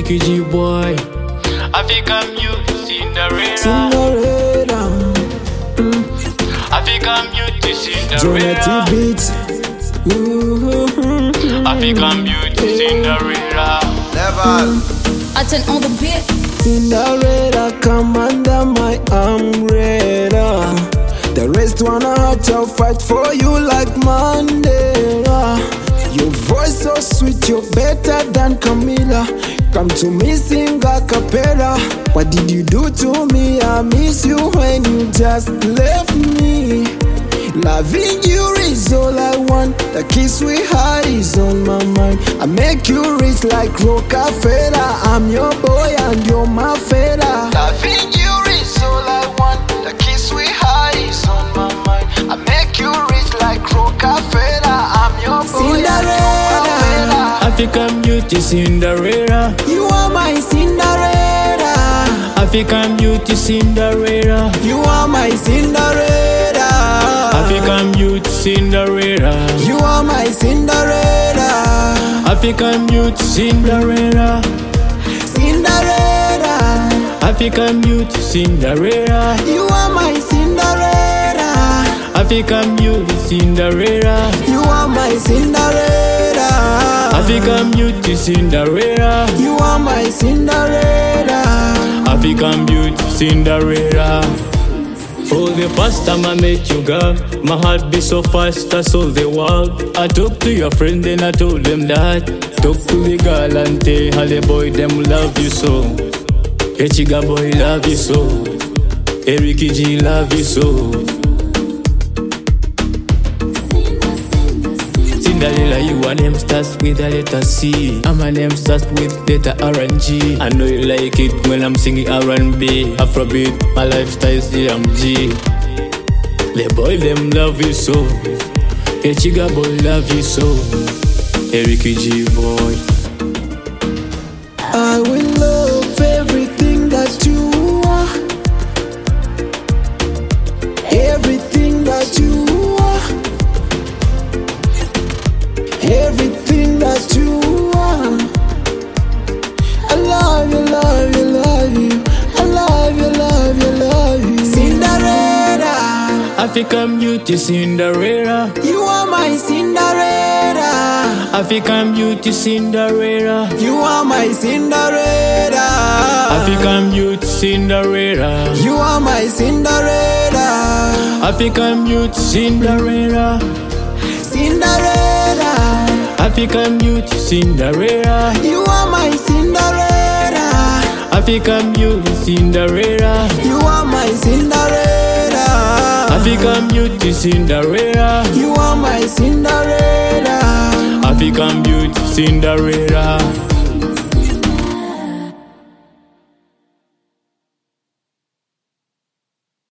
Ricky G boy. African beauty Cinderella. Cinderella. African beauty Jonathan Cinderella. Beats. African beauty Cinderella. Level. I turn on the beat. Cinderella, come under my umbrella. The rest wanna hurt you, fight for you like Mandela. Your voice so sweet, you're better than Camila. Come to me, sing a cappella. What did you do to me? I miss you when you just left me. Loving you is all I want. The kiss we had is on my mind. I make you rich like Rockefeller. I'm your boy and you're my fella. Loving you is all I want. The kiss we had is on my mind. I make you rich like Rockefeller. I'm your boy and you're my fella. African beauty Cinderella. You are my Cinderella. African beauty Cinderella. You are my Cinderella. African beauty Cinderella. You are my Cinderella. African beauty Cinderella. Cinderella. African beauty Cinderella. You are my Cinderella. African beauty Cinderella. You are my Cinderella. African beauty Cinderella. You are my Cinderella. African beauty Cinderella. For the first time I met you, girl, my heart beat so fast I saw the world. I talked to your friend and I told them that. Talk to the girl and tell her the boy them love you so. Hey Chiga boy love you so. Hey Ricky G love you so. Cinderella, you a name starts with a letter C. And my name starts with letter R and G. I know you like it when I'm singing R&B, Afrobeat, my lifestyle's DMG. The boy them love you so. Hey Chiga boy love you so. Hey Ricky G boy. I will love everything that you are. Everything that you are. Everything that you are. I love you, love you, love you. I love you, love you, love you. Cinderella. African beauty Cinderella. You are my Cinderella. African beauty Cinderella. You are my Cinderella. African beauty Cinderella. You are my Cinderella. African beauty Cinderella. Cinderella. African beauty Cinderella. You are my Cinderella. African beauty Cinderella. You are my Cinderella. African beauty Cinderella. You are my Cinderella. African beauty Cinderella.